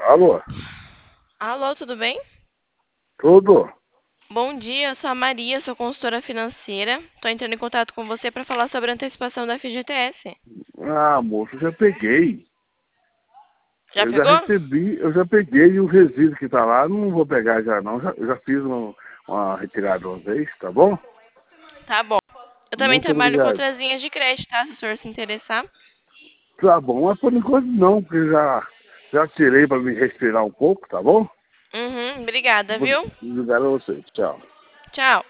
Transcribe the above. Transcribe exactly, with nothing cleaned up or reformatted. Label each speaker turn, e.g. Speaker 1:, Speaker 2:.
Speaker 1: Alô?
Speaker 2: Alô, tudo bem?
Speaker 1: Tudo?
Speaker 2: Bom dia, eu sou a Maria, sou consultora financeira. Estou entrando em contato com você para falar sobre a antecipação da F G T S.
Speaker 1: Ah, moço, eu já peguei.
Speaker 2: Já
Speaker 1: Eu já
Speaker 2: pegou?
Speaker 1: recebi, eu já peguei o resíduo que tá lá, não vou pegar já não. Já, eu já fiz uma, uma retirada uma vez, tá bom?
Speaker 2: Tá bom. Eu também
Speaker 1: Muito
Speaker 2: trabalho com
Speaker 1: obrigado.
Speaker 2: outras linhas de crédito, tá? Se o senhor se interessar.
Speaker 1: Tá bom, mas por enquanto não, porque já, já tirei para me respirar um pouco, tá bom?
Speaker 2: Uhum, obrigada,
Speaker 1: Muito
Speaker 2: viu?
Speaker 1: obrigado a você. Tchau.
Speaker 2: Tchau.